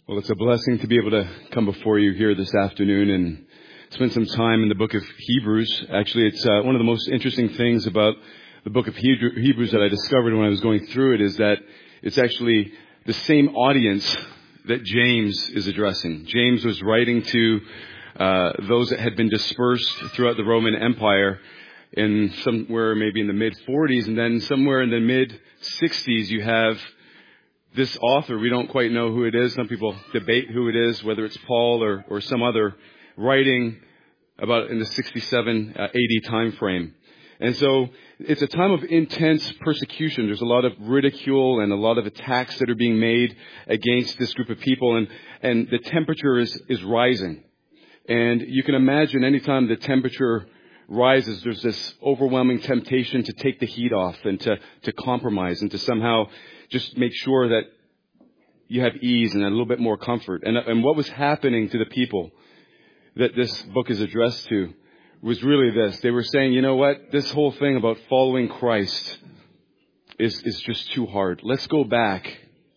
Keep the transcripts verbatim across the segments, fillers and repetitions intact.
Well, it's a blessing to be able to come before you here this afternoon and spend some time in the book of Hebrews. Actually, it's uh, one of the most interesting things about the book of Hebrews that I discovered when I was going through it is that it's actually the same audience that James is addressing. James was writing to uh, those that had been dispersed throughout the Roman Empire in somewhere maybe in the mid forties, and then somewhere in the mid sixties you have this author. We don't quite know who it is. Some people debate who it is, whether it's Paul or, or some other, writing about in the sixty-seven uh, A D time frame. And so it's a time of intense persecution. There's a lot of ridicule and a lot of attacks that are being made against this group of people. And, and the temperature is, is rising. And you can imagine anytime the temperature rises, there's this overwhelming temptation to take the heat off and to, to compromise and to somehow just make sure that you have ease and a little bit more comfort. And, and what was happening to the people that this book is addressed to was really this. They were saying, you know what? This whole thing about following Christ is, is just too hard. Let's go back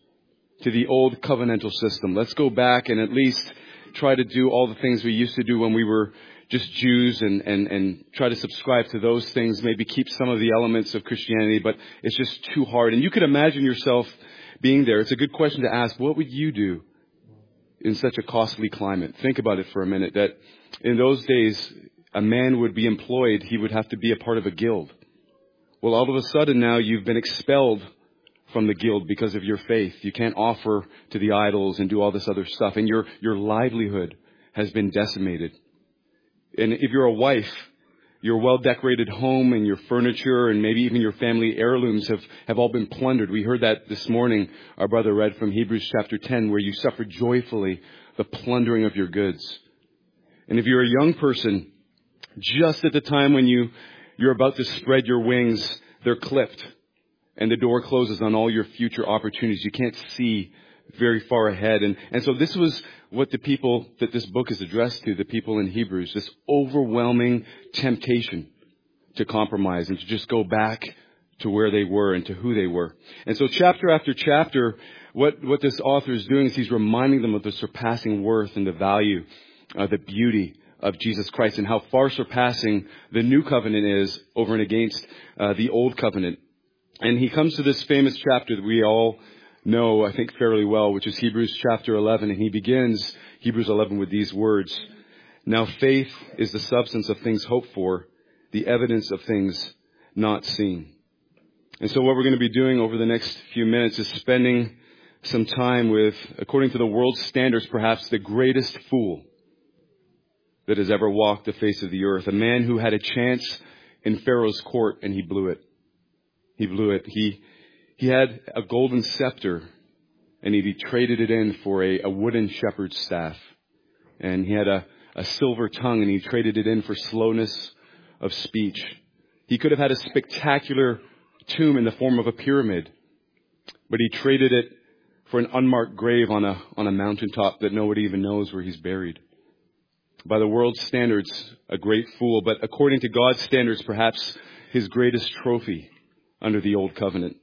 to the old covenantal system. Let's go back and at least try to do all the things we used to do when we were just Jews and, and, and try to subscribe to those things, maybe keep some of the elements of Christianity, but it's just too hard. And you could imagine yourself being there. It's a good question to ask. What would you do in such a costly climate? Think about it for a minute, that in those days, a man would be employed. He would have to be a part of a guild. Well, all of a sudden now you've been expelled from the guild because of your faith. You can't offer to the idols and do all this other stuff. And your, your livelihood has been decimated. And if you're a wife, your well-decorated home and your furniture and maybe even your family heirlooms have, have all been plundered. We heard that this morning. Our brother read from Hebrews chapter ten, where you suffer joyfully the plundering of your goods. And if you're a young person, just at the time when you, you're about to spread your wings, they're clipped. And the door closes on all your future opportunities. You can't see very far ahead. And, and so this was what the people that this book is addressed to, the people in Hebrews, this overwhelming temptation to compromise and to just go back to where they were and to who they were. And so chapter after chapter, what, what this author is doing is he's reminding them of the surpassing worth and the value, uh, the beauty of Jesus Christ and how far surpassing the new covenant is over and against uh, the old covenant. And he comes to this famous chapter that we all know, I think, fairly well, which is Hebrews chapter eleven. And he begins Hebrews eleven with these words. Now faith is the substance of things hoped for, the evidence of things not seen. And so what we're going to be doing over the next few minutes is spending some time with, according to the world's standards, perhaps the greatest fool that has ever walked the face of the earth. A man who had a chance in Pharaoh's court and he blew it. He blew it. He He had a golden scepter, and he traded it in for a, a wooden shepherd's staff. And he had a, a silver tongue, and he traded it in for slowness of speech. He could have had a spectacular tomb in the form of a pyramid, but he traded it for an unmarked grave on a, on a mountaintop that nobody even knows where he's buried. By the world's standards, a great fool, but according to God's standards, perhaps his greatest trophy under the old covenant.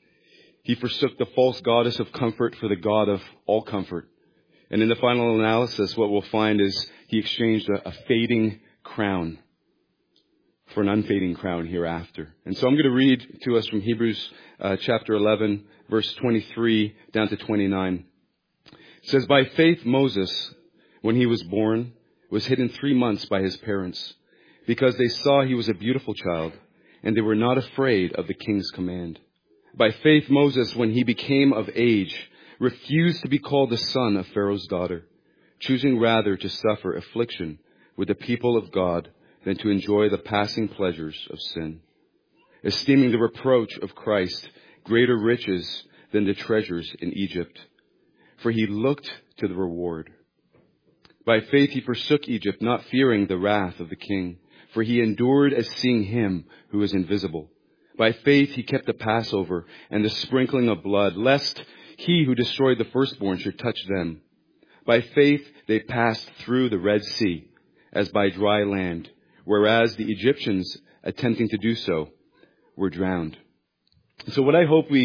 He forsook the false goddess of comfort for the God of all comfort. And in the final analysis, what we'll find is he exchanged a, a fading crown for an unfading crown hereafter. And so I'm going to read to us from Hebrews uh, chapter eleven, verse twenty-three down to twenty-nine. It says, by faith Moses, when he was born, was hidden three months by his parents, because they saw he was a beautiful child, and they were not afraid of the king's command. By faith, Moses, when he became of age, refused to be called the son of Pharaoh's daughter, choosing rather to suffer affliction with the people of God than to enjoy the passing pleasures of sin, esteeming the reproach of Christ greater riches than the treasures in Egypt, for he looked to the reward. By faith he forsook Egypt, not fearing the wrath of the king, for he endured as seeing him who is invisible. By faith he kept the Passover and the sprinkling of blood, lest he who destroyed the firstborn should touch them. By faith they passed through the Red Sea as by dry land, whereas the Egyptians, attempting to do so, were drowned. So what I hope we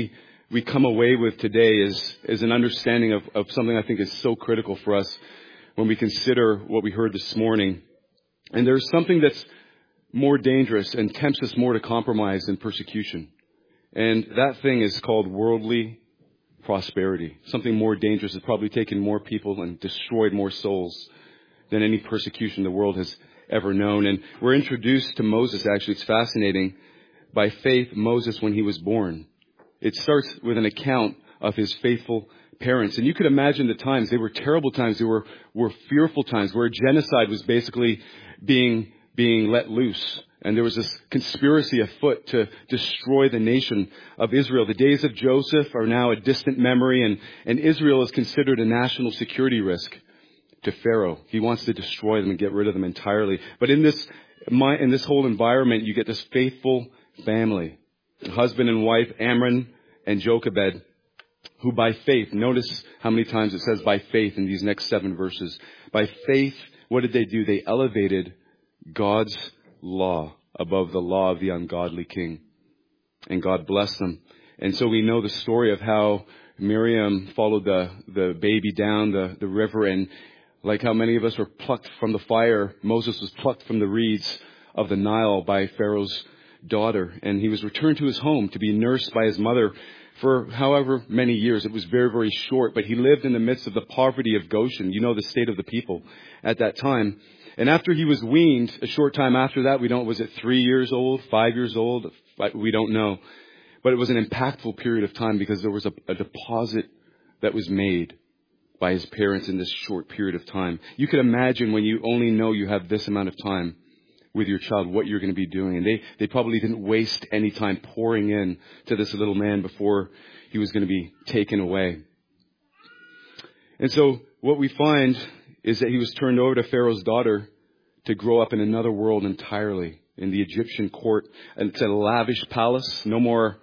we come away with today is, is an understanding of, of something I think is so critical for us when we consider what we heard this morning. And there's something that's more dangerous and tempts us more to compromise than persecution. And that thing is called worldly prosperity. Something more dangerous has probably taken more people and destroyed more souls than any persecution the world has ever known. And we're introduced to Moses, actually, it's fascinating, by faith, Moses, when he was born. It starts with an account of his faithful parents. And you could imagine the times. They were terrible times. They were, were fearful times where genocide was basically being, being let loose. And there was this conspiracy afoot to destroy the nation of Israel. The days of Joseph are now a distant memory, and, and Israel is considered a national security risk to Pharaoh. He wants to destroy them and get rid of them entirely. But in this, in this whole environment, you get this faithful family, husband and wife, Amram and Jochebed, who by faith, notice how many times it says by faith in these next seven verses. By faith, what did they do? They elevated God's law above the law of the ungodly king. And God blessed them. And so we know the story of how Miriam followed the, the baby down the, the river, and like how many of us were plucked from the fire, Moses was plucked from the reeds of the Nile by Pharaoh's daughter, and he was returned to his home to be nursed by his mother for however many years. It was very, very short, but he lived in the midst of the poverty of Goshen. You know the state of the people at that time. And after he was weaned, a short time after that, we don't, was it three years old, five years old? We don't know. But it was an impactful period of time because there was a, a deposit that was made by his parents in this short period of time. You could imagine when you only know you have this amount of time with your child, what you're going to be doing. And they, they probably didn't waste any time pouring in to this little man before he was going to be taken away. And so what we find is that he was turned over to Pharaoh's daughter to grow up in another world entirely, in the Egyptian court. And it's a lavish palace, no more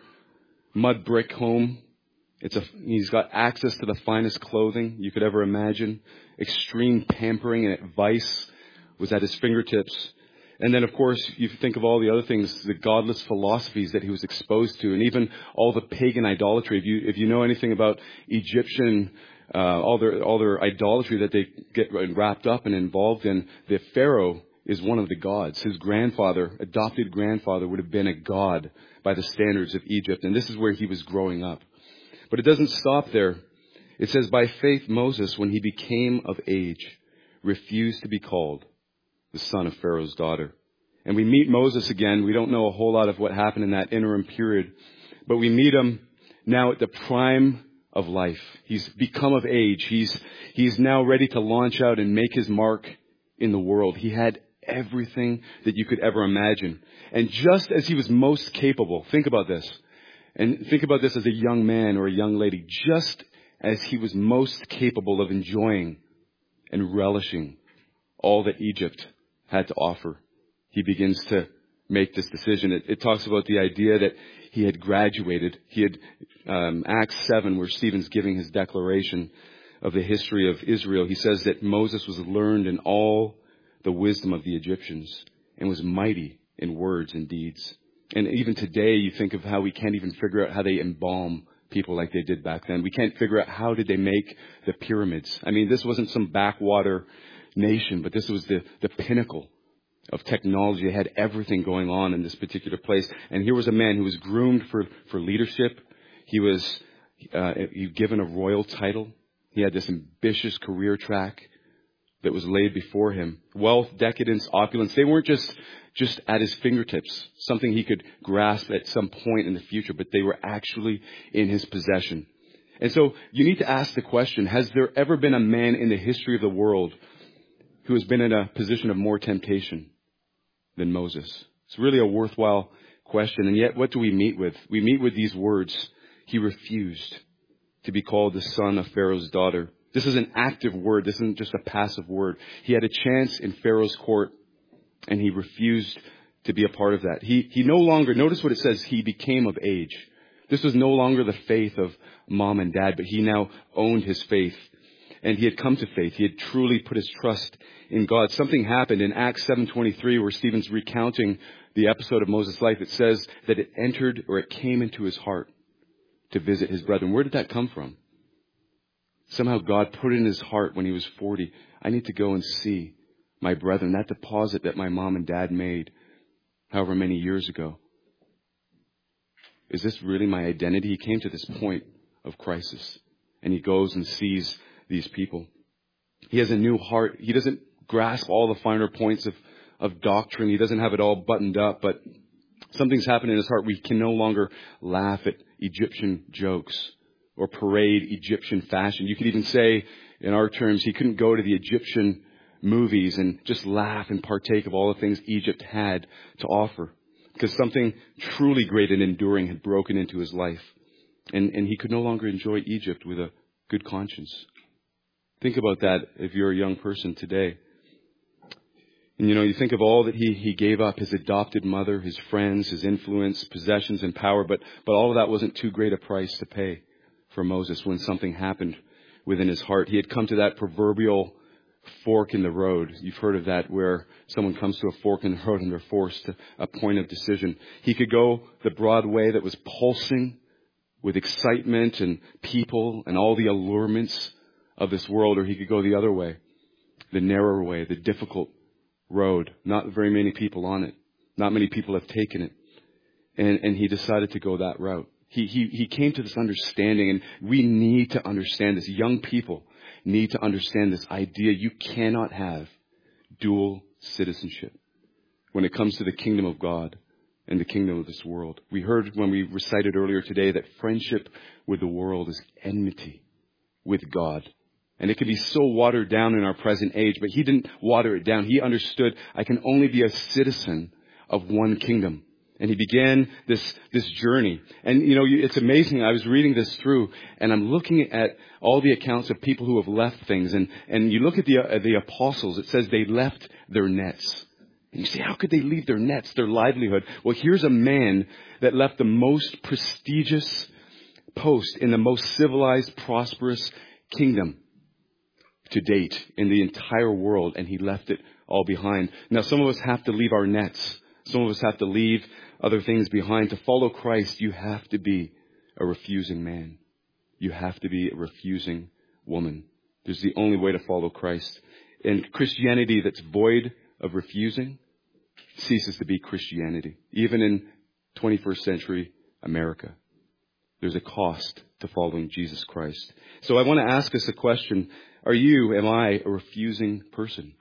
mud brick home. It's a, he's got access to the finest clothing you could ever imagine. Extreme pampering and advice was at his fingertips. And then, of course, you think of all the other things, the godless philosophies that he was exposed to, and even all the pagan idolatry. If you if you know anything about Egyptian, uh, all their all their idolatry that they get wrapped up and involved in, the Pharaoh is one of the gods. His grandfather, adopted grandfather, would have been a god by the standards of Egypt, and this is where he was growing up. But it doesn't stop there. It says, by faith, Moses, when he became of age, refused to be called the son of Pharaoh's daughter. And we meet Moses again. We don't know a whole lot of what happened in that interim period, but we meet him now at the prime of life. He's become of age. He's, he's now ready to launch out and make his mark in the world. He had everything that you could ever imagine. And just as he was most capable, think about this, and think about this as a young man or a young lady, just as he was most capable of enjoying and relishing all that Egypt had to offer, he begins to make this decision. It, it talks about the idea that he had graduated. He had, um, Acts seven, where Stephen's giving his declaration of the history of Israel. He says that Moses was learned in all the wisdom of the Egyptians and was mighty in words and deeds. And even today, you think of how we can't even figure out how they embalm people like they did back then. We can't figure out how did they make the pyramids. I mean, this wasn't some backwater nation, but this was the, the pinnacle of technology. They had everything going on in this particular place. And here was a man who was groomed for, for leadership. He was uh, he given a royal title. He had this ambitious career track that was laid before him. Wealth, decadence, opulence, they weren't just, just at his fingertips, something he could grasp at some point in the future, but they were actually in his possession. And so you need to ask the question, has there ever been a man in the history of the world who has been in a position of more temptation than Moses? It's really a worthwhile question. And yet, what do we meet with? We meet with these words. He refused to be called the son of Pharaoh's daughter. This is an active word. This isn't just a passive word. He had a chance in Pharaoh's court, and he refused to be a part of that. He, he no longer, notice what it says, he became of age. This was no longer the faith of mom and dad, but he now owned his faith. And he had come to faith. He had truly put his trust in God. Something happened in Acts seven twenty-three where Stephen's recounting the episode of Moses' life. It says that it entered or it came into his heart to visit his brethren. Where did that come from? Somehow God put it in his heart when he was forty. I need to go and see my brethren. That deposit that my mom and dad made however many years ago. Is this really my identity? He came to this point of crisis. And he goes and sees these people. He has a new heart. He doesn't grasp all the finer points of, of doctrine. He doesn't have it all buttoned up. But something's happened in his heart. We can no longer laugh at Egyptian jokes or parade Egyptian fashion. You could even say, in our terms, he couldn't go to the Egyptian movies and just laugh and partake of all the things Egypt had to offer. Because something truly great and enduring had broken into his life. And, and he could no longer enjoy Egypt with a good conscience. Think about that if you're a young person today. And you know, you think of all that he, he gave up, his adopted mother, his friends, his influence, possessions and power, but, but all of that wasn't too great a price to pay for Moses when something happened within his heart. He had come to that proverbial fork in the road. You've heard of that, where someone comes to a fork in the road and they're forced to a point of decision. He could go the broad way that was pulsing with excitement and people and all the allurements of this world, or he could go the other way, the narrower way, the difficult road. Not very many people on it. Not many people have taken it. And, and he decided to go that route. He, he, he came to this understanding, and we need to understand this. Young people need to understand this idea. You cannot have dual citizenship when it comes to the kingdom of God and the kingdom of this world. We heard when we recited earlier today that friendship with the world is enmity with God. And it can be so watered down in our present age, but he didn't water it down. He understood I can only be a citizen of one kingdom. And he began this, this journey. And, you know, it's amazing. I was reading this through, and I'm looking at all the accounts of people who have left things. And, and you look at the, uh, the apostles, it says they left their nets. And you say, how could they leave their nets, their livelihood? Well, here's a man that left the most prestigious post in the most civilized, prosperous kingdom to date in the entire world, and he left it all behind. Now, some of us have to leave our nets. Some of us have to leave other things behind. To follow Christ, you have to be a refusing man. You have to be a refusing woman. There's the only way to follow Christ. And Christianity that's void of refusing ceases to be Christianity. Even in twenty-first century America, there's a cost to following Jesus Christ. So I want to ask us a question. Are you, am I, a refusing person?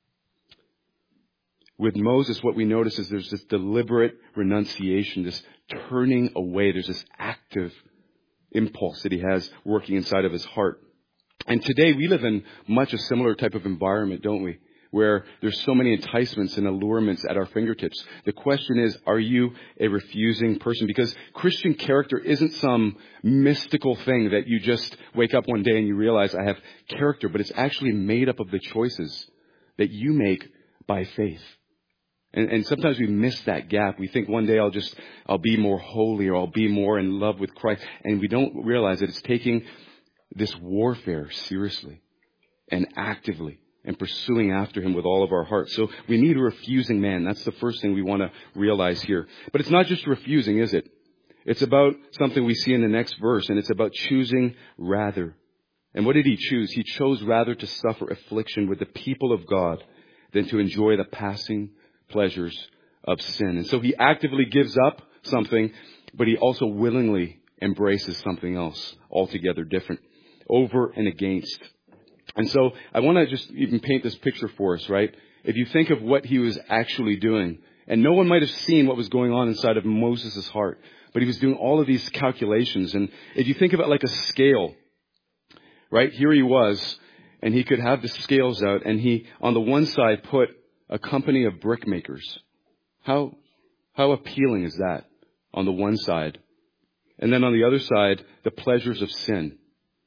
With Moses, what we notice is there's this deliberate renunciation, this turning away. There's this active impulse that he has working inside of his heart. And today we live in much a similar type of environment, don't we? Where there's so many enticements and allurements at our fingertips. The question is, are you a refusing person? Because Christian character isn't some mystical thing that you just wake up one day and you realize I have character, but it's actually made up of the choices that you make by faith. And, and sometimes we miss that gap. We think one day I'll just, I'll be more holy, or I'll be more in love with Christ. And we don't realize that it's taking this warfare seriously and actively and pursuing after him with all of our hearts. So we need a refusing man. That's the first thing we want to realize here. But it's not just refusing, is it? It's about something we see in the next verse, and it's about choosing rather. And what did he choose? He chose rather to suffer affliction with the people of God than to enjoy the passing pleasures of sin. And so he actively gives up something, but he also willingly embraces something else altogether different, over and against. And so I want to just even paint this picture for us, right? If you think of what he was actually doing, and no one might have seen what was going on inside of Moses' heart, but he was doing all of these calculations. And if you think of it like a scale, right? Here he was, and he could have the scales out, and he, on the one side, put a company of brickmakers. How, how appealing is that on the one side? And then on the other side, the pleasures of sin.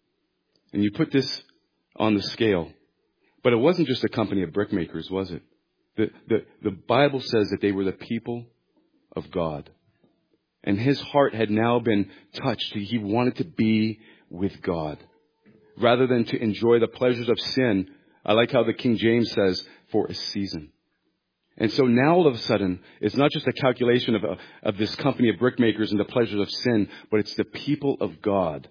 And you put this on the scale. But it wasn't just a company of brickmakers, was it? The, the, the Bible says that they were the people of God. And his heart had now been touched. He wanted to be with God. Rather than to enjoy the pleasures of sin, I like how the King James says, for a season. And so now all of a sudden, it's not just a calculation of, a, of this company of brickmakers and the pleasures of sin, but it's the people of God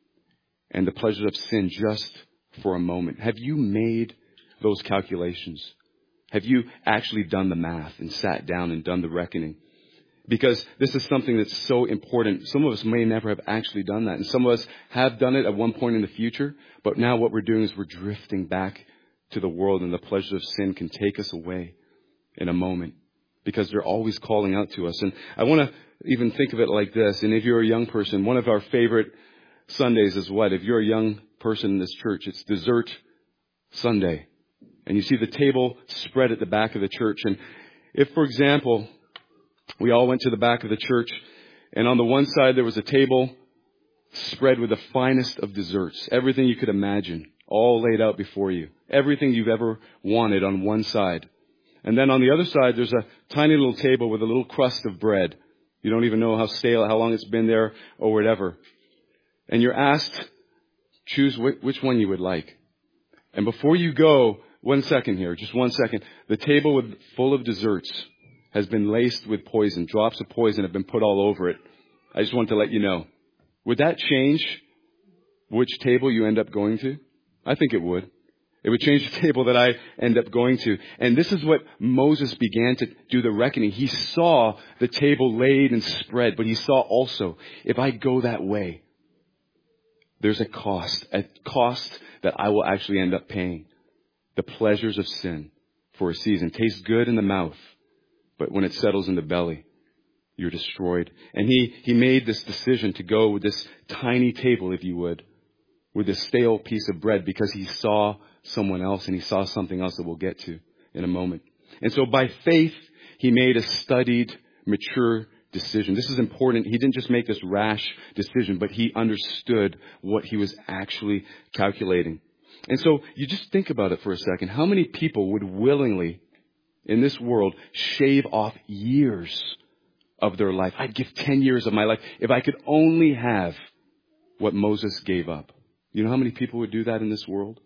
and the pleasures of sin just for a moment. Have you made those calculations? Have you actually done the math and sat down and done the reckoning? Because this is something that's so important. Some of us may never have actually done that. And some of us have done it at one point in the future. But now what we're doing is we're drifting back to the world, and the pleasures of sin can take us away in a moment because they're always calling out to us. And I want to even think of it like this. And if you're a young person, one of our favorite Sundays is what? If you're a young person in this church, it's Dessert Sunday. And you see the table spread at the back of the church. And if, for example, we all went to the back of the church, and on the one side there was a table spread with the finest of desserts, everything you could imagine, all laid out before you, everything you've ever wanted on one side. And then on the other side there's a tiny little table with a little crust of bread. You don't even know how stale, how long it's been there or whatever. And you're asked, choose which one you would like. And before you go, one second here, just one second, the table with, full of desserts has been laced with poison. Drops of poison have been put all over it. I just want to let you know. Would that change which table you end up going to? I think it would. It would change the table that I end up going to. And this is what Moses began to do the reckoning. He saw the table laid and spread, but he saw also, if I go that way, there's a cost, a cost that I will actually end up paying. The pleasures of sin for a season. Tastes good in the mouth, but when it settles in the belly, you're destroyed. And he, he made this decision to go with this tiny table, if you would, with this stale piece of bread, because he saw someone else and he saw something else that we'll get to in a moment. And so by faith, he made a studied, mature decision. This is important. He didn't just make this rash decision, but he understood what he was actually calculating. And so you just think about it for a second. How many people would willingly in this world shave off years of their life? I'd give ten years of my life if I could only have what Moses gave up. You know how many people would do that in this world?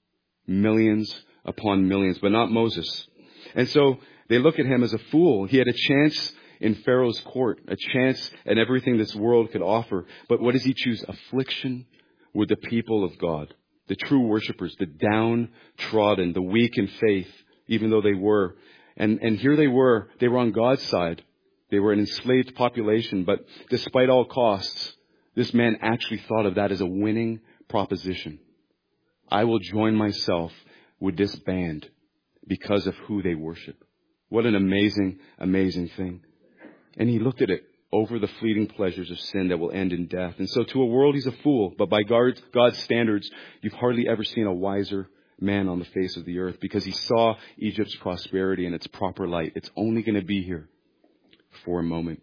Millions upon millions, but not Moses. And so they look at him as a fool. He had a chance in Pharaoh's court, a chance at everything this world could offer. But what does he choose? Affliction with the people of God, the true worshipers, the downtrodden, the weak in faith, even though they were. And, and here they were. They were on God's side. They were an enslaved population. But despite all costs, this man actually thought of that as a winning proposition. I will join myself with this band because of who they worship. What an amazing, amazing thing. And he looked at it over the fleeting pleasures of sin that will end in death. And so to a world, he's a fool. But by God's, God's standards, you've hardly ever seen a wiser man on the face of the earth, because he saw Egypt's prosperity in its proper light. It's only going to be here for a moment.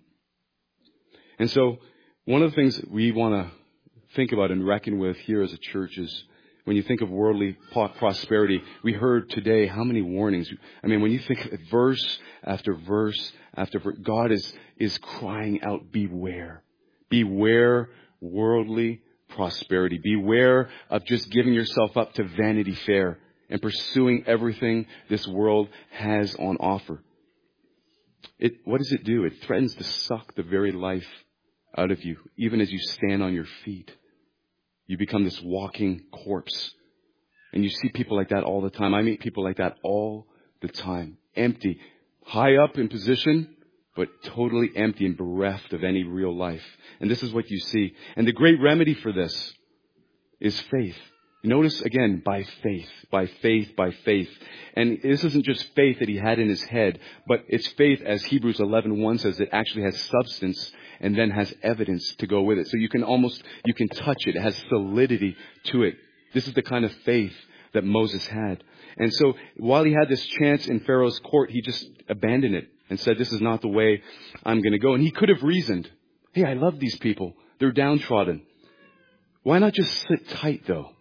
And so one of the things that we want to think about and reckon with here as a church is, when you think of worldly prosperity, we heard today how many warnings. I mean, when you think of verse after verse after verse, God is, is crying out, beware. Beware worldly prosperity. Beware of just giving yourself up to Vanity Fair and pursuing everything this world has on offer. It, what does it do? It threatens to suck the very life out of you, even as you stand on your feet. You become this walking corpse. And you see people like that all the time. I meet people like that all the time. Empty. High up in position, but totally empty and bereft of any real life. And this is what you see. And the great remedy for this is faith. Notice again, by faith, by faith, by faith. And this isn't just faith that he had in his head, but it's faith, as Hebrews eleven one says, that actually has substance and then has evidence to go with it. So you can almost, you can touch it. It has solidity to it. This is the kind of faith that Moses had. And so while he had this chance in Pharaoh's court, he just abandoned it and said, this is not the way I'm going to go. And he could have reasoned, hey, I love these people. They're downtrodden. Why not just sit tight, though?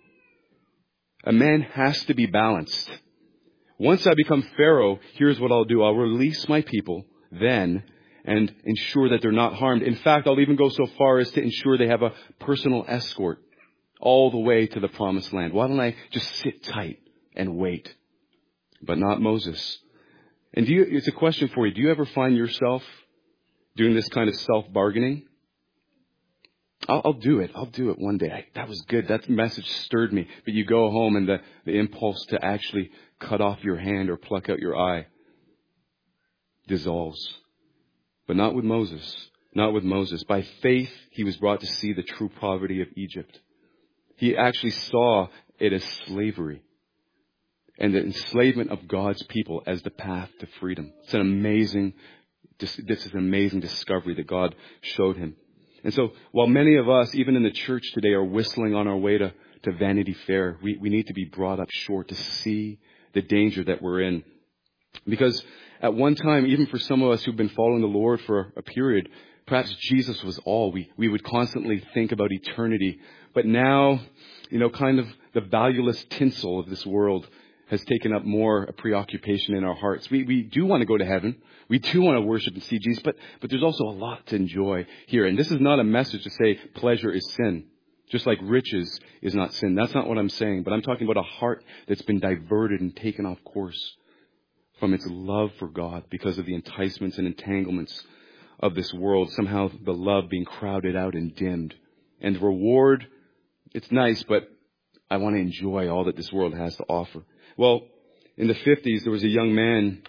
A man has to be balanced. Once I become Pharaoh, here's what I'll do. I'll release my people then and ensure that they're not harmed. In fact, I'll even go so far as to ensure they have a personal escort all the way to the promised land. Why don't I just sit tight and wait? But not Moses. And do you, it's a question for you. Do you ever find yourself doing this kind of self-bargaining? I'll, I'll do it. I'll do it one day. I, that was good. That message stirred me. But you go home and the, the impulse to actually cut off your hand or pluck out your eye dissolves. But not with Moses. Not with Moses. By faith, he was brought to see the true poverty of Egypt. He actually saw it as slavery and the enslavement of God's people as the path to freedom. It's an amazing, this is an amazing discovery that God showed him. And so while many of us, even in the church today, are whistling on our way to, to Vanity Fair, we, we need to be brought up short to see the danger that we're in. Because at one time, even for some of us who've been following the Lord for a period, perhaps Jesus was all. We, we would constantly think about eternity. But now, you know, kind of the valueless tinsel of this world has taken up more a preoccupation in our hearts. We, we do want to go to heaven. We do want to worship and see Jesus, but, but there's also a lot to enjoy here. And this is not a message to say pleasure is sin, just like riches is not sin. That's not what I'm saying, but I'm talking about a heart that's been diverted and taken off course from its love for God because of the enticements and entanglements of this world. Somehow the love being crowded out and dimmed. And the reward, it's nice, but I want to enjoy all that this world has to offer. Well, in the fifties, there was a young man.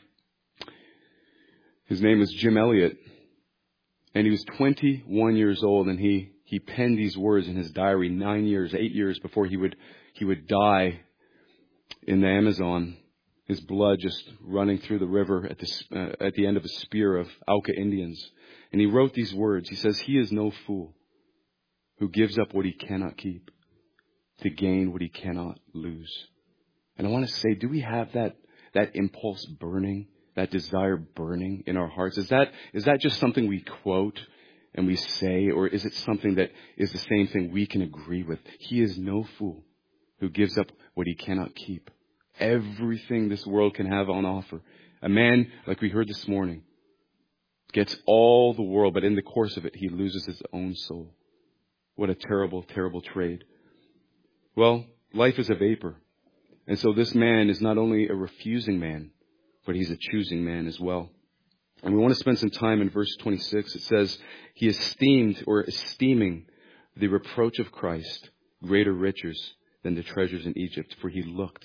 His name was Jim Elliot. And he was twenty-one years old, and he, he penned these words in his diary nine years, eight years before he would, he would die in the Amazon. His blood just running through the river at the, uh, at the end of a spear of Auca Indians. And he wrote these words. He says, "He is no fool who gives up what he cannot keep to gain what he cannot lose." And I want to say, do we have that, that impulse burning, that desire burning in our hearts? Is that, is that just something we quote and we say, or is it something that is the same thing we can agree with? He is no fool who gives up what he cannot keep. Everything this world can have on offer. A man, like we heard this morning, gets all the world, but in the course of it, he loses his own soul. What a terrible, terrible trade. Well, life is a vapor. And so this man is not only a refusing man, but he's a choosing man as well. And we want to spend some time in verse twenty-six. It says, he esteemed or esteeming the reproach of Christ greater riches than the treasures in Egypt, for he looked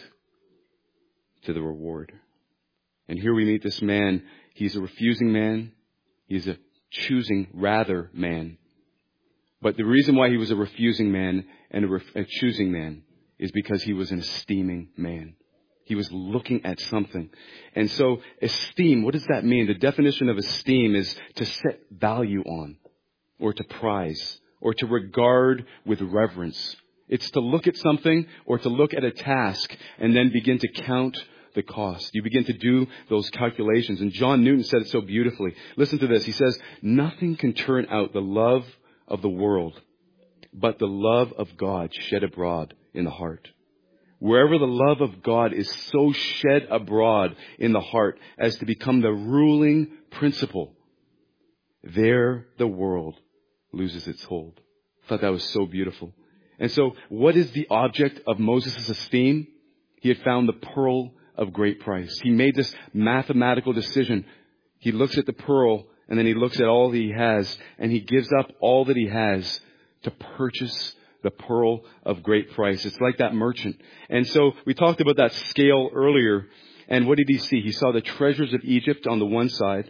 to the reward. And here we meet this man. He's a refusing man. He's a choosing rather man. But the reason why he was a refusing man and a, ref- a choosing man is because he was an esteeming man. He was looking at something. And so esteem, what does that mean? The definition of esteem is to set value on, or to prize, or to regard with reverence. It's to look at something or to look at a task and then begin to count the cost. You begin to do those calculations. And John Newton said it so beautifully. Listen to this. He says, nothing can turn out the love of the world but the love of God shed abroad in the heart. Wherever the love of God is so shed abroad in the heart as to become the ruling principle, there the world loses its hold. I thought that was so beautiful. And so what is the object of Moses' esteem? He had found the pearl of great price. He made this mathematical decision. He looks at the pearl and then he looks at all that he has and he gives up all that he has to purchase the pearl of great price. It's like that merchant. And so we talked about that scale earlier. And what did he see? He saw the treasures of Egypt on the one side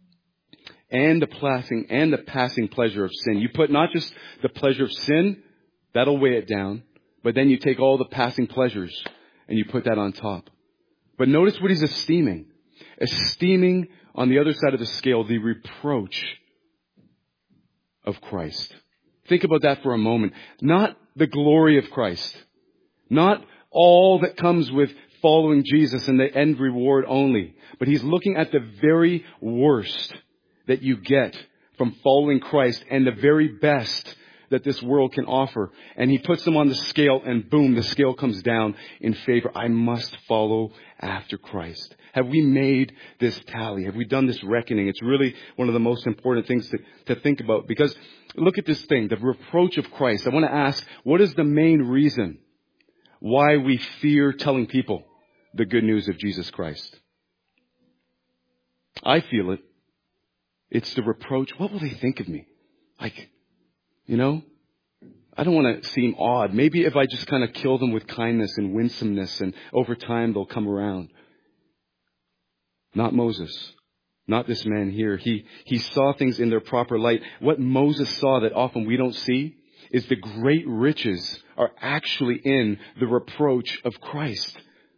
and the passing and the passing pleasure of sin. You put not just the pleasure of sin, that'll weigh it down, but then you take all the passing pleasures and you put that on top. But notice what he's esteeming. Esteeming on the other side of the scale, the reproach of Christ. Think about that for a moment. Not the glory of Christ. Not all that comes with following Jesus and the end reward only. But he's looking at the very worst that you get from following Christ and the very best that this world can offer. And he puts them on the scale and boom, the scale comes down in favor. I must follow after Christ. Have we made this tally? Have we done this reckoning? It's really one of the most important things to, to think about, because look at this thing, the reproach of Christ. I want to ask, what is the main reason why we fear telling people the good news of Jesus Christ? I feel it. It's the reproach. What will they think of me? Like, you know, I don't want to seem odd. Maybe if I just kind of kill them with kindness and winsomeness, and over time they'll come around. Not Moses. Not this man here. He, he saw things in their proper light. What Moses saw that often we don't see is the great riches are actually in the reproach of Christ.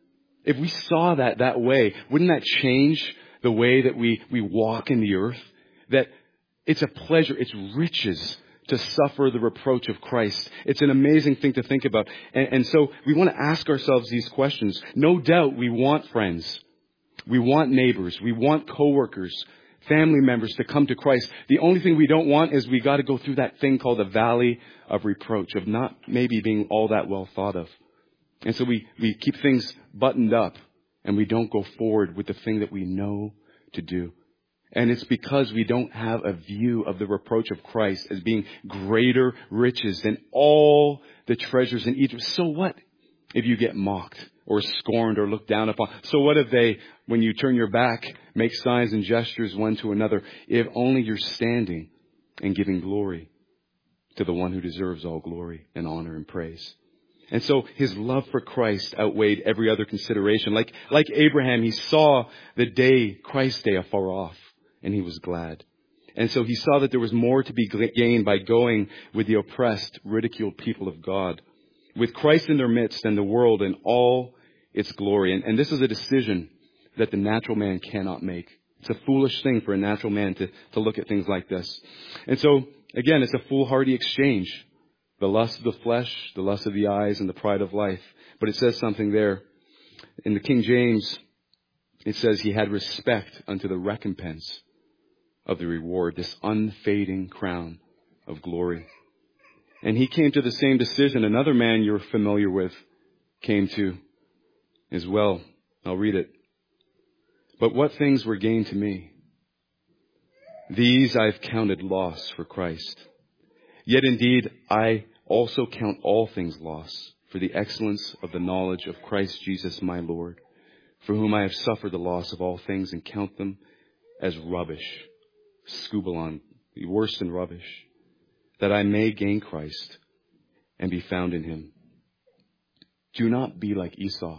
If we saw that that way, wouldn't that change the way that we, we walk in the earth? That it's a pleasure, it's riches to suffer the reproach of Christ. It's an amazing thing to think about. And, and so we want to ask ourselves these questions. No doubt we want friends. We want neighbors. We want coworkers, family members to come to Christ. The only thing we don't want is we got to go through that thing called the valley of reproach, of not maybe being all that well thought of. And so we, we keep things buttoned up and we don't go forward with the thing that we know to do. And it's because we don't have a view of the reproach of Christ as being greater riches than all the treasures in Egypt. So what if you get mocked or scorned or looked down upon? So what if they, when you turn your back, make signs and gestures one to another, if only you're standing and giving glory to the one who deserves all glory and honor and praise? And so his love for Christ outweighed every other consideration. Like, like Abraham, he saw the day, Christ's day, afar off, and he was glad. And so he saw that there was more to be gained by going with the oppressed, ridiculed people of God, with Christ in their midst and the world in all its glory. And, and this is a decision that the natural man cannot make. It's a foolish thing for a natural man to, to look at things like this. And so, again, it's a foolhardy exchange. The lust of the flesh, the lust of the eyes, and the pride of life. But it says something there. In the King James, it says he had respect unto the recompense of the reward, this unfading crown of glory. And he came to the same decision another man you're familiar with came to as well. I'll read it. But what things were gained to me? These I've counted loss for Christ. Yet indeed, I also count all things loss for the excellence of the knowledge of Christ Jesus my Lord, for whom I have suffered the loss of all things and count them as rubbish, skubalon, worse than rubbish, that I may gain Christ and be found in him. Do not be like Esau,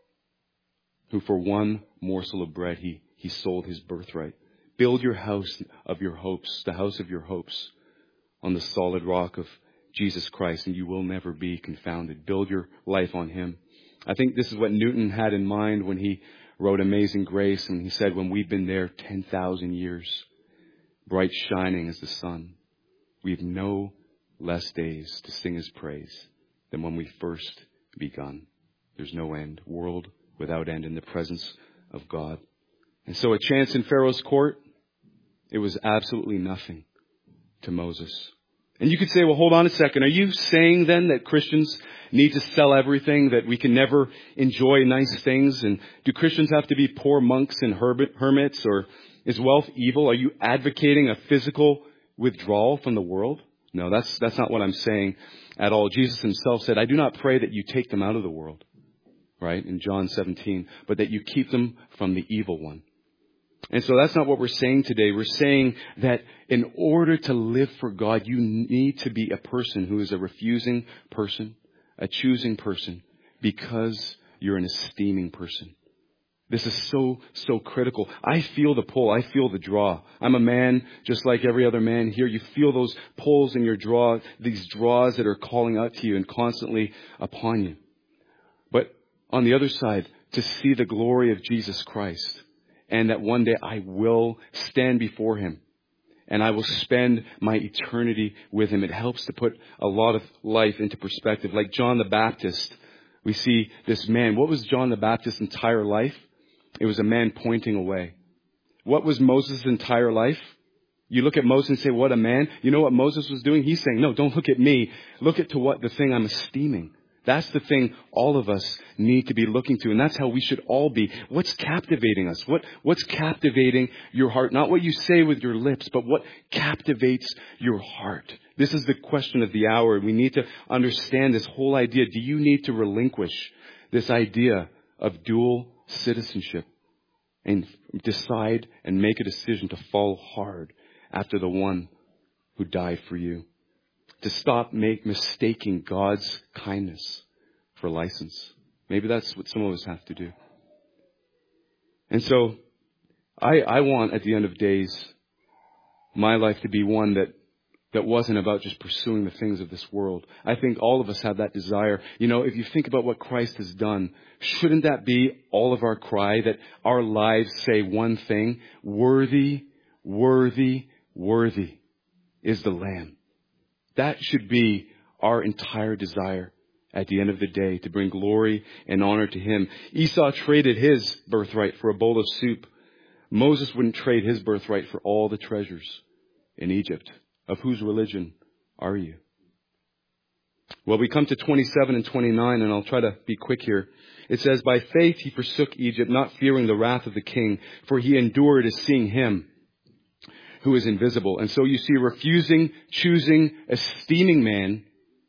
who for one morsel of bread he, he sold his birthright. Build your house of your hopes, the house of your hopes, on the solid rock of Jesus Christ, and you will never be confounded. Build your life on him. I think this is what Newton had in mind when he wrote Amazing Grace, and he said, when we've been there ten thousand years, bright shining as the sun, we've no less days to sing his praise than when we first begun. There's no end. World without end in the presence of God. And so a chance in Pharaoh's court, it was absolutely nothing to Moses. And you could say, well, hold on a second. Are you saying then that Christians need to sell everything, that we can never enjoy nice things? And do Christians have to be poor monks and hermits, or is wealth evil? Are you advocating a physical withdrawal from the world? No, that's, that's not what I'm saying at all. Jesus himself said, I do not pray that you take them out of the world, right? In John seventeen, but that you keep them from the evil one. And so that's not what we're saying today. We're saying that in order to live for God, you need to be a person who is a refusing person, a choosing person, because you're an esteeming person. This is so, so critical. I feel the pull. I feel the draw. I'm a man just like every other man here. You feel those pulls in your draw, these draws that are calling out to you and constantly upon you. But on the other side, to see the glory of Jesus Christ, and that one day I will stand before him and I will spend my eternity with him. It helps to put a lot of life into perspective. Like John the Baptist, we see this man. What was John the Baptist's entire life? It was a man pointing away. What was Moses' entire life? You look at Moses and say, what a man. You know what Moses was doing? He's saying, no, don't look at me. Look at to what the thing I'm esteeming. That's the thing all of us need to be looking to. And that's how we should all be. What's captivating us? What, what's captivating your heart? Not what you say with your lips, but what captivates your heart? This is the question of the hour. We need to understand this whole idea. Do you need to relinquish this idea of dual citizenship and decide and make a decision to follow hard after the one who died for you. To stop make mistaking God's kindness for license. Maybe that's what some of us have to do. And so I, I want at the end of days my life to be one that that wasn't about just pursuing the things of this world. I think all of us have that desire. You know, if you think about what Christ has done, shouldn't that be all of our cry, that our lives say one thing? Worthy, worthy, worthy is the Lamb. That should be our entire desire at the end of the day, to bring glory and honor to Him. Esau traded his birthright for a bowl of soup. Moses wouldn't trade his birthright for all the treasures in Egypt. Of whose religion are you? Well, we come to twenty-seven and twenty-nine, and I'll try to be quick here. It says, by faith he forsook Egypt, not fearing the wrath of the king, for he endured as seeing Him who is invisible. And so you see, refusing, choosing, esteeming man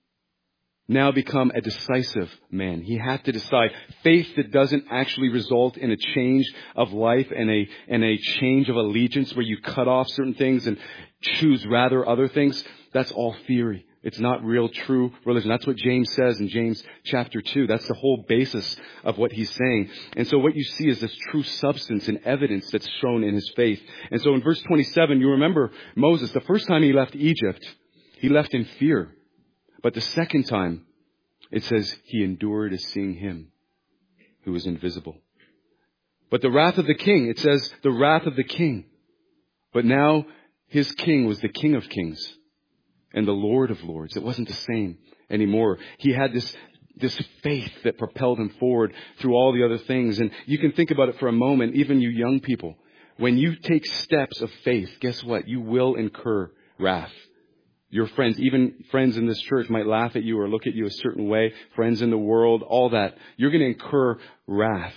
now become a decisive man. He had to decide. Faith that doesn't actually result in a change of life and a and a change of allegiance where you cut off certain things and choose rather other things, that's all theory. It's not real, true religion. That's what James says in James chapter two. That's the whole basis of what he's saying. And so what you see is this true substance and evidence that's shown in his faith. And so in verse twenty-seven, you remember Moses, the first time he left Egypt, he left in fear. But the second time, it says he endured as seeing Him who is invisible. But the wrath of the king, it says the wrath of the king. But now his king was the King of Kings and the Lord of Lords. It wasn't the same anymore. He had this, this faith that propelled him forward through all the other things. And you can think about it for a moment, even you young people. When you take steps of faith, guess what? You will incur wrath. Your friends, even friends in this church, might laugh at you or look at you a certain way. Friends in the world, all that. You're going to incur wrath.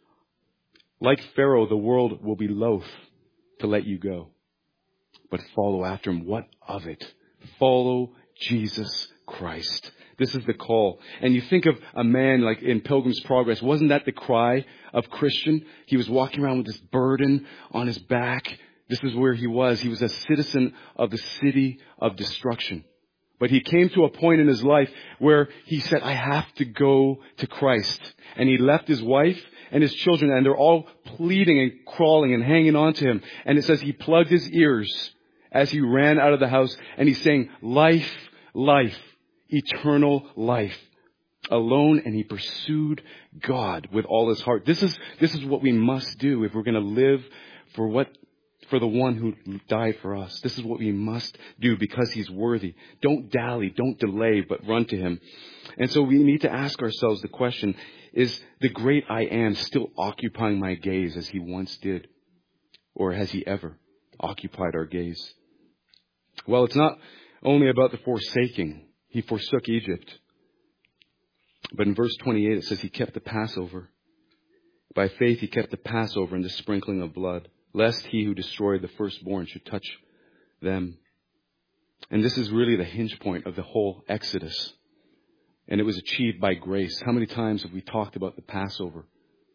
Like Pharaoh, the world will be loath to let you go. But follow after Him. What of it? Follow Jesus Christ. This is the call. And you think of a man like in Pilgrim's Progress. Wasn't that the cry of Christian? He was walking around with this burden on his back. This is where he was. He was a citizen of the city of destruction. But he came to a point in his life where he said, I have to go to Christ. And he left his wife and his children, and they're all pleading and crawling and hanging on to him. And it says he plugged his ears as he ran out of the house, and he's saying, life, life, eternal life. Alone, and he pursued God with all his heart. This is, this is what we must do if we're going to live for what For the one who died for us. This is what we must do because He's worthy. Don't dally, don't delay, but run to Him. And so we need to ask ourselves the question, is the great I Am still occupying my gaze as He once did? Or has He ever occupied our gaze? Well, it's not only about the forsaking. He forsook Egypt. But in verse twenty-eight, it says He kept the Passover. By faith, He kept the Passover and the sprinkling of blood, lest He who destroyed the firstborn should touch them. And this is really the hinge point of the whole Exodus. And it was achieved by grace. How many times have we talked about the Passover?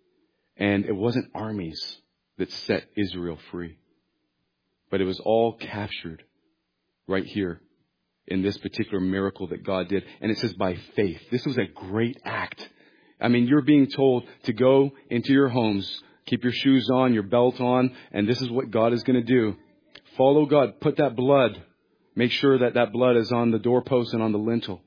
And it wasn't armies that set Israel free, but it was all captured right here in this particular miracle that God did. And it says by faith. This was a great act. I mean, you're being told to go into your homes, keep your shoes on, your belt on, and this is what God is going to do. Follow God. Put that blood. Make sure that that blood is on the doorpost and on the lintel.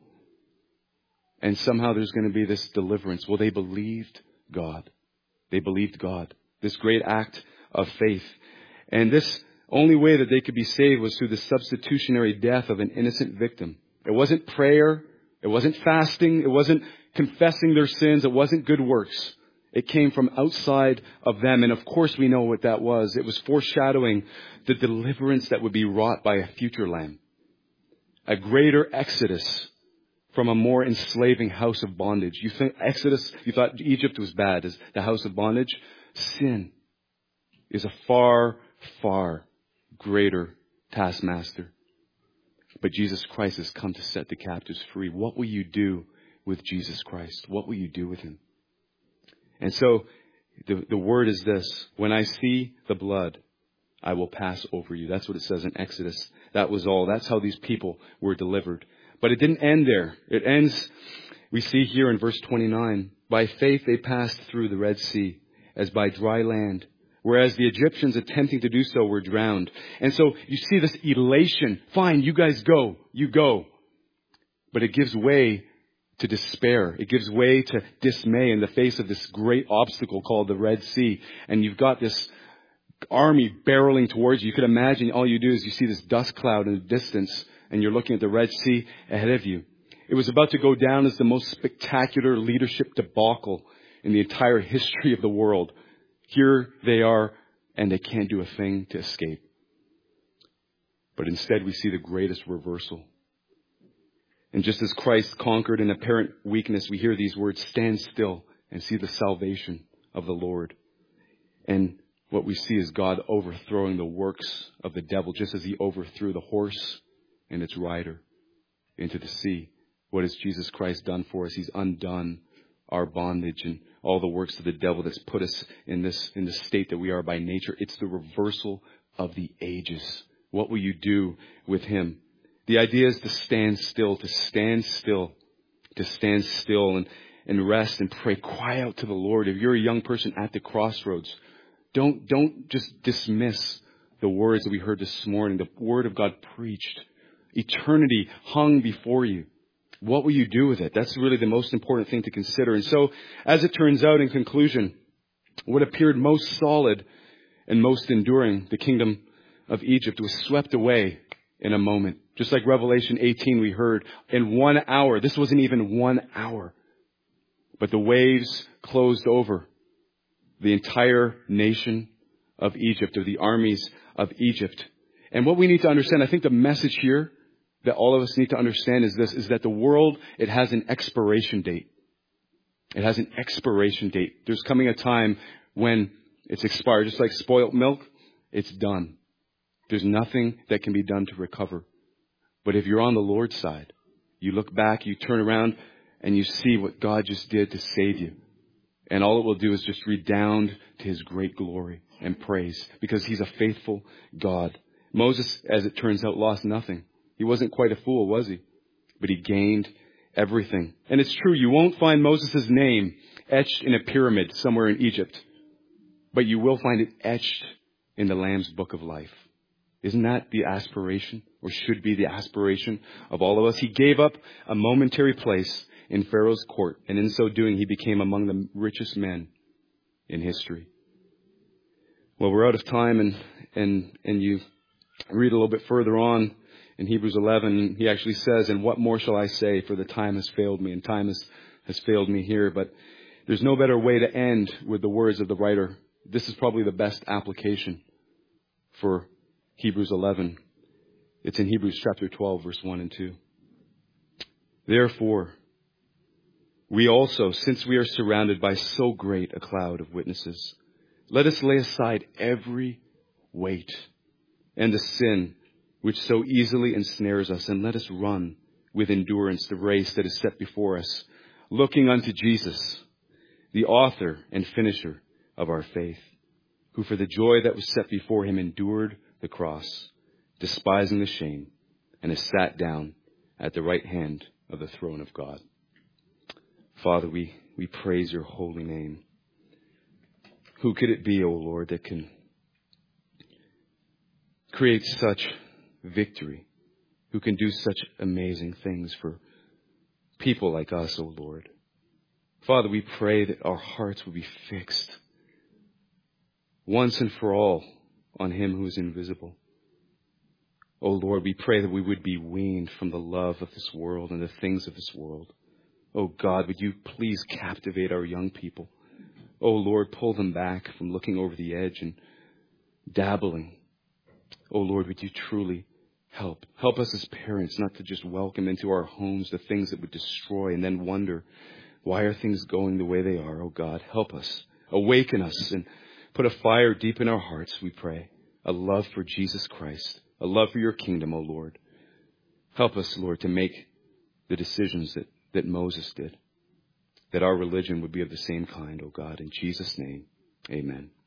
And somehow there's going to be this deliverance. Well, they believed God. They believed God. This great act of faith. And this only way that they could be saved was through the substitutionary death of an innocent victim. It wasn't prayer. It wasn't fasting. It wasn't confessing their sins. It wasn't good works. It came from outside of them. And of course we know what that was. It was foreshadowing the deliverance that would be wrought by a future lamb. A greater exodus from a more enslaving house of bondage. You think Exodus, you thought Egypt was bad as the house of bondage? Sin is a far, far greater taskmaster. But Jesus Christ has come to set the captives free. What will you do with Jesus Christ? What will you do with Him? And so The, the word is this: when I see the blood, I will pass over you. That's what it says in Exodus. That was all. That's how these people were delivered. But it didn't end there. It ends, we see here in verse twenty-nine, by faith they passed through the Red Sea as by dry land, whereas the Egyptians attempting to do so were drowned. And so you see this elation. Fine, you guys go. You go. But it gives way to despair. It gives way to dismay in the face of this great obstacle called the Red Sea. And you've got this army barreling towards you. You could imagine all you do is you see this dust cloud in the distance and you're looking at the Red Sea ahead of you. It was about to go down as the most spectacular leadership debacle in the entire history of the world. Here they are, and they can't do a thing to escape. But instead we see the greatest reversal. And just as Christ conquered in apparent weakness, we hear these words, stand still and see the salvation of the Lord. And what we see is God overthrowing the works of the devil, just as he overthrew the horse and its rider into the sea. What has Jesus Christ done for us? He's undone our bondage and all the works of the devil that's put us in this, in the state that we are by nature. It's the reversal of the ages. What will you do with him? The idea is to stand still, to stand still, to stand still and, and rest and pray. Cry out to the Lord. If you're a young person at the crossroads, don't, don't just dismiss the words that we heard this morning. The word of God preached. Eternity hung before you. What will you do with it? That's really the most important thing to consider. And so, as it turns out, in conclusion, what appeared most solid and most enduring, the kingdom of Egypt, was swept away in a moment. Just like Revelation eighteen we heard, in one hour. This wasn't even one hour. But the waves closed over the entire nation of Egypt, or the armies of Egypt. And what we need to understand, I think the message here that all of us need to understand is this, is that the world, it has an expiration date. It has an expiration date. There's coming a time when it's expired. Just like spoiled milk, it's done. There's nothing that can be done to recover. But if you're on the Lord's side, you look back, you turn around, and you see what God just did to save you. And all it will do is just redound to his great glory and praise, because he's a faithful God. Moses, as it turns out, lost nothing. He wasn't quite a fool, was he? But he gained everything. And it's true, you won't find Moses' name etched in a pyramid somewhere in Egypt, but you will find it etched in the Lamb's Book of Life. Isn't that the aspiration, or should be the aspiration of all of us? He gave up a momentary place in Pharaoh's court, and in so doing, he became among the richest men in history. Well, we're out of time, and and and you read a little bit further on in Hebrews eleven, he actually says, and what more shall I say, for the time has failed me, and time has, has failed me here. But there's no better way to end with the words of the writer. This is probably the best application for Hebrews eleven. It's in Hebrews chapter twelve, verse one and two. Therefore, we also, since we are surrounded by so great a cloud of witnesses, let us lay aside every weight and the sin which so easily ensnares us, and let us run with endurance the race that is set before us, looking unto Jesus, the author and finisher of our faith, who for the joy that was set before him endured the cross, despising the shame, and has sat down at the right hand of the throne of God. Father, we, we praise your holy name. Who could it be, O Lord, that can create such victory, who can do such amazing things for people like us, O Lord? Father, we pray that our hearts will be fixed once and for all on him who is invisible. O Lord, we pray that we would be weaned from the love of this world and the things of this world. O God, would you please captivate our young people? O Lord, pull them back from looking over the edge and dabbling. O Lord, would you truly help? Help us as parents not to just welcome into our homes the things that would destroy and then wonder, why are things going the way they are? O God, help us. Awaken us and put a fire deep in our hearts, we pray. A love for Jesus Christ. A love for your kingdom, O Lord. Help us, Lord, to make the decisions that, that Moses did. That our religion would be of the same kind, O God. In Jesus' name, Amen.